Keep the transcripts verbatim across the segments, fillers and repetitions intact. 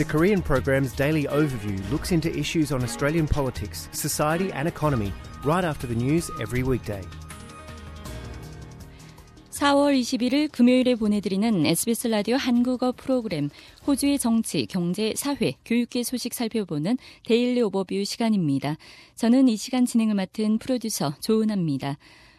The Korean program's daily overview looks into issues on Australian politics, society and economy right after the news every weekday. 사월 이십일일 금요일에 보내드리는 에스비에스 라디오 한국어 프로그램 호주의 정치, 경제, 사회, 교육계 소식 살펴보는 데일리 오버뷰 시간입니다. 저는 이 시간 진행을 맡은 프로듀서 조은하입니다.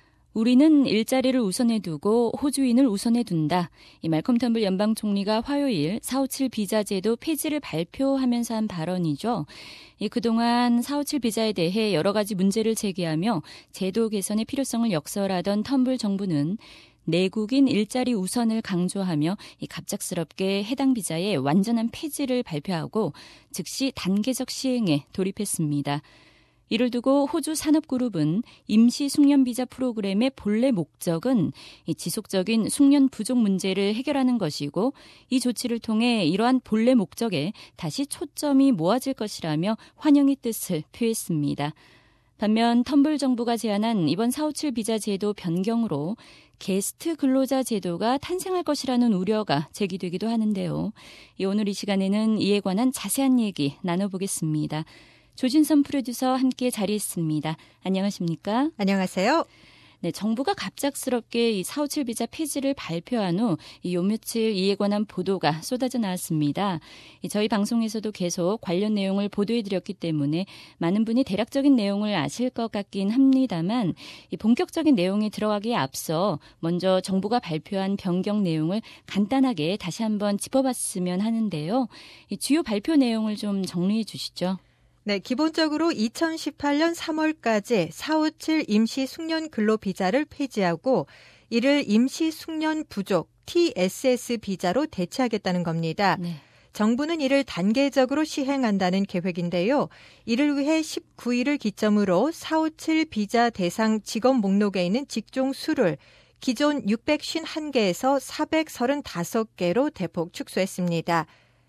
우리는 일자리를 우선해 두고 호주인을 우선해 둔다. 이 말콤 텀블 연방 총리가 화요일 사오칠 비자 제도 폐지를 발표하면서 한 발언이죠. 이 그동안 사오칠 비자에 대해 여러 가지 문제를 제기하며 제도 개선의 필요성을 역설하던 텀블 정부는 내국인 일자리 우선을 강조하며 이 갑작스럽게 해당 비자의 완전한 폐지를 발표하고 즉시 단계적 시행에 돌입했습니다. 이를 두고 호주 산업그룹은 임시 숙련 비자 프로그램의 본래 목적은 이 지속적인 숙련 부족 문제를 해결하는 것이고 이 조치를 통해 이러한 본래 목적에 다시 초점이 모아질 것이라며 환영의 뜻을 표했습니다. 반면 텀블 정부가 제안한 이번 사오칠 비자 제도 변경으로 게스트 근로자 제도가 탄생할 것이라는 우려가 제기되기도 하는데요. 오늘 이 시간에는 이에 관한 자세한 얘기 나눠보겠습니다. 조진선 프로듀서 함께 자리했습니다. 안녕하십니까? 안녕하세요. 네, 정부가 갑작스럽게 이 사오칠 비자 폐지를 발표한 후 이 요 며칠 이에 관한 보도가 쏟아져 나왔습니다. 이 저희 방송에서도 계속 관련 내용을 보도해드렸기 때문에 많은 분이 대략적인 내용을 아실 것 같긴 합니다만 이 본격적인 내용에 들어가기에 앞서 먼저 정부가 발표한 변경 내용을 간단하게 다시 한번 짚어봤으면 하는데요. 이 주요 발표 내용을 좀 정리해 주시죠. 네, 기본적으로 이천십팔년 삼월까지 사오칠 임시 숙련 근로 비자를 폐지하고 이를 임시 숙련 부족 티에스에스 비자로 대체하겠다는 겁니다. 네. 정부는 이를 단계적으로 시행한다는 계획인데요. 이를 위해 십구일을 기점으로 사오칠 비자 대상 직업 목록에 있는 직종 수를 기존 육백오십일 개에서 사백삼십오 개로 대폭 축소했습니다.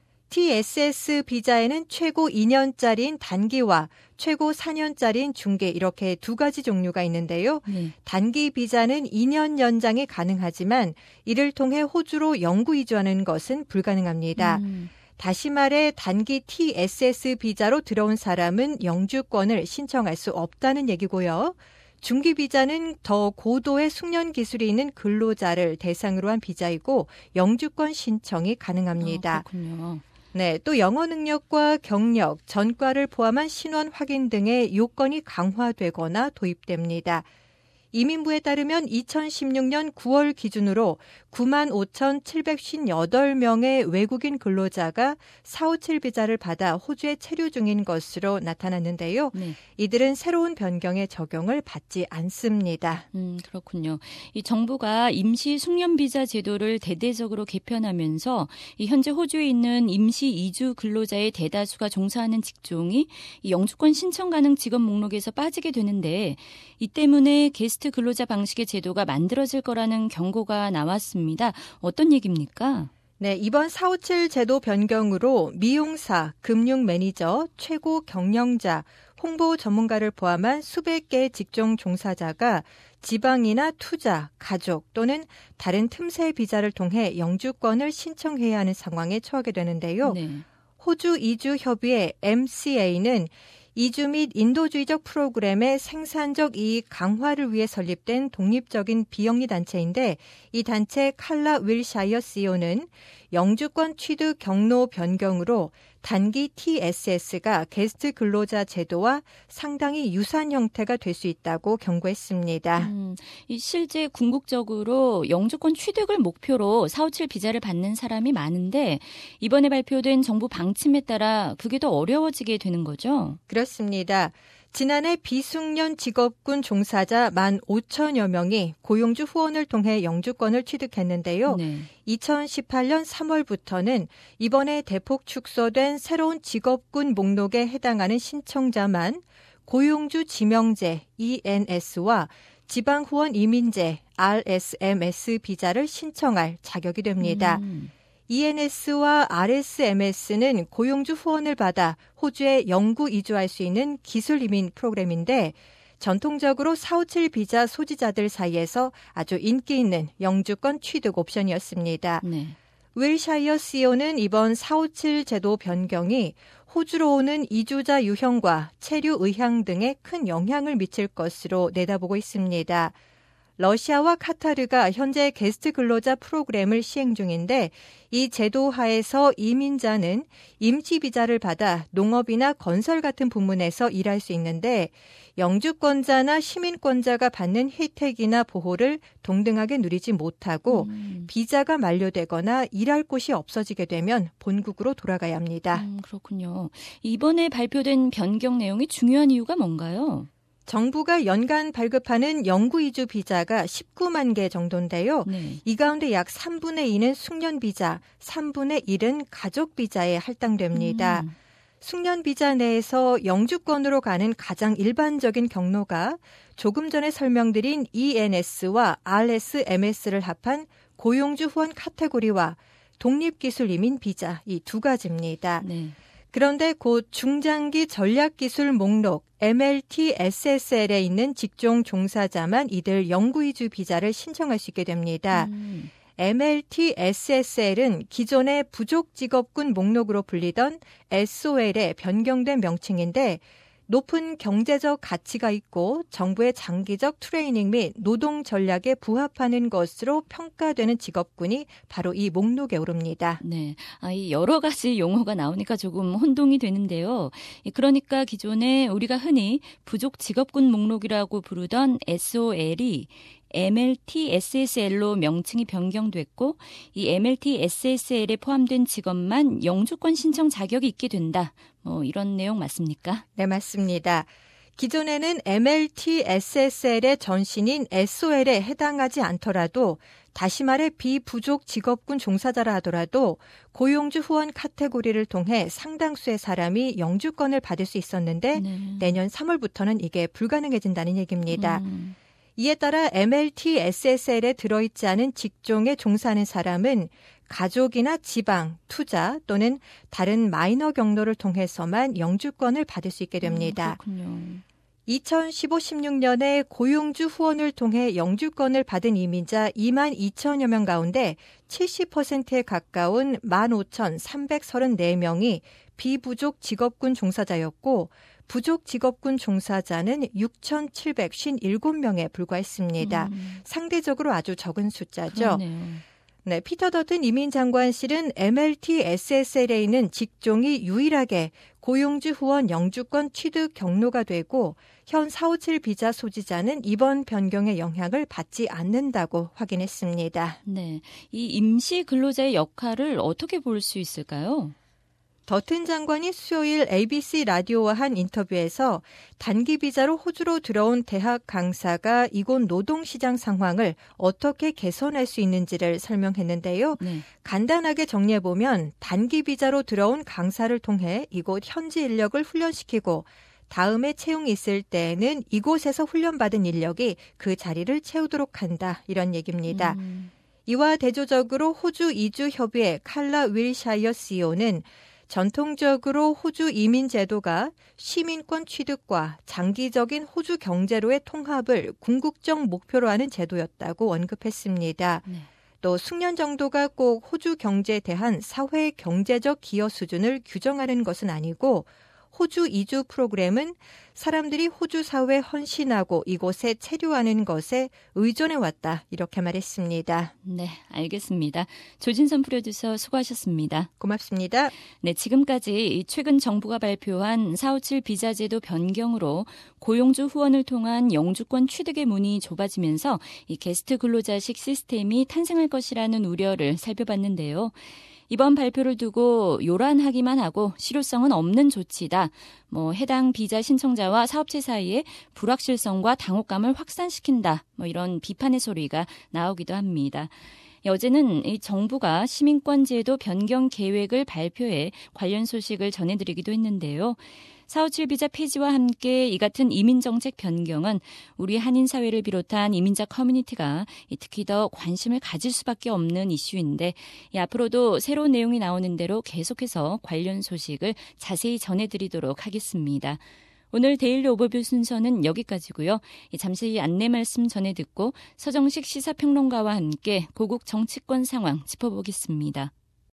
티에스에스 비자에는 최고 이 년짜리인 단기와 최고 사 년짜리인 중기 이렇게 두 가지 종류가 있는데요. 네. 단기 비자는 이 년 연장이 가능하지만 이를 통해 호주로 영구 이주하는 것은 불가능합니다. 음. 다시 말해 단기 티에스에스 비자로 들어온 사람은 영주권을 신청할 수 없다는 얘기고요. 중기 비자는 더 고도의 숙련 기술이 있는 근로자를 대상으로 한 비자이고 영주권 신청이 가능합니다. 아, 그렇군요. 네, 또 영어 능력과 경력, 전과를 포함한 신원 확인 등의 요건이 강화되거나 도입됩니다. 이민부에 따르면 이천십육년 구월 기준으로 구만 오천칠백오십팔 명의 외국인 근로자가 사오칠 비자를 받아 호주에 체류 중인 것으로 나타났는데요. 네. 이들은 새로운 변경의 적용을 받지 않습니다. 음, 그렇군요. 이 정부가 임시 숙련 비자 제도를 대대적으로 개편하면서 이 현재 호주에 있는 임시 이주 근로자의 대다수가 종사하는 직종이 이 영주권 신청 가능 직업 목록에서 빠지게 되는데 이 때문에 게스트 근로자 방식의 제도가 만들어질 거라는 경고가 나왔습니다. 어떤 얘기입니까? 네, 이번 사오칠 제도 변경으로 미용사, 금융 매니저, 최고 경영자, 홍보 전문가를 포함한 수백 개의 직종 종사자가 지방이나 투자, 가족 또는 다른 틈새 비자를 통해 영주권을 신청해야 하는 상황에 처하게 되는데요. 네. 호주 이주협의회 엠씨에이는 이주 및 인도주의적 프로그램의 생산적 이익 강화를 위해 설립된 독립적인 비영리 단체인데 이 단체 칼라 윌샤이어 씨이오는 영주권 취득 경로 변경으로 단기 티에스에스가 게스트 근로자 제도와 상당히 유사한 형태가 될 수 있다고 경고했습니다. 음, 이 실제 궁극적으로 영주권 취득을 목표로 사오칠 비자를 받는 사람이 많은데 이번에 발표된 정부 방침에 따라 그게 더 어려워지게 되는 거죠? 그렇습니다. 지난해 비숙련 직업군 종사자 만 오천여 명이 고용주 후원을 통해 영주권을 취득했는데요. 네. 이천십팔년 삼월부터는 이번에 대폭 축소된 새로운 직업군 목록에 해당하는 신청자만 고용주 지명제 이엔에스와 지방후원 이민제 알에스엠에스 비자를 신청할 자격이 됩니다. 음. 이엔에스와 알에스엠에스는 고용주 후원을 받아 호주에 영구 이주할 수 있는 기술 이민 프로그램인데 전통적으로 사오칠 비자 소지자들 사이에서 아주 인기 있는 영주권 취득 옵션이었습니다. 네. 윌샤이어 씨이오는 이번 사오칠 제도 변경이 호주로 오는 이주자 유형과 체류 의향 등에 큰 영향을 미칠 것으로 내다보고 있습니다. 러시아와 카타르가 현재 게스트 근로자 프로그램을 시행 중인데 이 제도 하에서 이민자는 임시 비자를 받아 농업이나 건설 같은 부문에서 일할 수 있는데 영주권자나 시민권자가 받는 혜택이나 보호를 동등하게 누리지 못하고 음. 비자가 만료되거나 일할 곳이 없어지게 되면 본국으로 돌아가야 합니다. 음, 그렇군요. 이번에 발표된 변경 내용이 중요한 이유가 뭔가요? 정부가 연간 발급하는 영구 이주 비자가 십구만 개 정도인데요. 네. 이 가운데 약 삼분의 이는 숙련 비자, 삼분의 일은 가족 비자에 할당됩니다. 음. 숙련 비자 내에서 영주권으로 가는 가장 일반적인 경로가 조금 전에 설명드린 이엔에스와 알에스엠에스를 합한 고용주 후원 카테고리와 독립기술 이민 비자 이 두 가지입니다. 네. 그런데 곧 중장기 전략기술 목록 엠엘티에스에스엘에 있는 직종 종사자만 이들 영구이주 비자를 신청할 수 있게 됩니다. 음. 엠엘티에스에스엘은 기존의 부족직업군 목록으로 불리던 에스오엘의 변경된 명칭인데 높은 경제적 가치가 있고 정부의 장기적 트레이닝 및 노동 전략에 부합하는 것으로 평가되는 직업군이 바로 이 목록에 오릅니다. 네, 아, 이 여러 가지 용어가 나오니까 조금 혼동이 되는데요. 그러니까 기존에 우리가 흔히 부족 직업군 목록이라고 부르던 에스오엘이 엠엘티에스에스엘로 명칭이 변경됐고 이 엠엘티에스에스엘에 포함된 직업만 영주권 신청 자격이 있게 된다. 뭐 이런 내용 맞습니까? 네, 맞습니다. 기존에는 엠엘티에스에스엘의 전신인 에스오엘에 해당하지 않더라도 다시 말해 비부족 직업군 종사자라 하더라도 고용주 후원 카테고리를 통해 상당수의 사람이 영주권을 받을 수 있었는데 네. 내년 삼월부터는 이게 불가능해진다는 얘기입니다. 음. 이에 따라 엠엘티에스에스엘에 들어있지 않은 직종에 종사하는 사람은 가족이나 지방, 투자 또는 다른 마이너 경로를 통해서만 영주권을 받을 수 있게 됩니다. 음, 그렇군요. 이천십오 십육 년에 고용주 후원을 통해 영주권을 받은 이민자 이만 이천여 명 가운데 칠십 퍼센트에 가까운 만 오천삼백삼십사 명이 비부족 직업군 종사자였고 부족 직업군 종사자는 육천칠백오십칠 명에 불과했습니다. 음. 상대적으로 아주 적은 숫자죠. 그러네요. 네, 피터 더튼 이민 장관실은 엠엘티에스에스엘에 있는 직종이 유일하게 고용주 후원 영주권 취득 경로가 되고 현 사오칠 비자 소지자는 이번 변경의 영향을 받지 않는다고 확인했습니다. 네, 이 임시 근로자의 역할을 어떻게 볼 수 있을까요? 더튼 장관이 수요일 에이비씨 라디오와 한 인터뷰에서 단기 비자로 호주로 들어온 대학 강사가 이곳 노동시장 상황을 어떻게 개선할 수 있는지를 설명했는데요. 네. 간단하게 정리해보면 단기 비자로 들어온 강사를 통해 이곳 현지 인력을 훈련시키고 다음에 채용이 있을 때에는 이곳에서 훈련받은 인력이 그 자리를 채우도록 한다. 이런 얘기입니다. 음. 이와 대조적으로 호주 이주협의회 칼라 윌샤이어 씨이오는 전통적으로 호주 이민 제도가 시민권 취득과 장기적인 호주 경제로의 통합을 궁극적 목표로 하는 제도였다고 언급했습니다. 네. 또 숙련 정도가 꼭 호주 경제에 대한 사회 경제적 기여 수준을 규정하는 것은 아니고 호주 이주 프로그램은 사람들이 호주 사회에 헌신하고 이곳에 체류하는 것에 의존해왔다. 이렇게 말했습니다. 네, 알겠습니다. 조진선 프로듀서 수고하셨습니다. 고맙습니다. 네, 지금까지 최근 정부가 발표한 사오칠 비자제도 변경으로 고용주 후원을 통한 영주권 취득의 문이 좁아지면서 이 게스트 근로자식 시스템이 탄생할 것이라는 우려를 살펴봤는데요. 이번 발표를 두고 요란하기만 하고 실효성은 없는 조치다. 뭐 해당 비자 신청자와 사업체 사이에 불확실성과 당혹감을 확산시킨다. 뭐 이런 비판의 소리가 나오기도 합니다. 어제는 이 정부가 시민권 제도 변경 계획을 발표해 관련 소식을 전해드리기도 했는데요. 사오칠 비자 폐지와 함께 이 같은 이민정책 변경은 우리 한인 사회를 비롯한 이민자 커뮤니티가 특히 더 관심을 가질 수밖에 없는 이슈인데 앞으로도 새로운 내용이 나오는 대로 계속해서 관련 소식을 자세히 전해드리도록 하겠습니다. 오늘 데일리 오버뷰 순서는 여기까지고요. 잠시 안내 말씀 전해 듣고 서정식 시사평론가와 함께 고국 정치권 상황 짚어보겠습니다.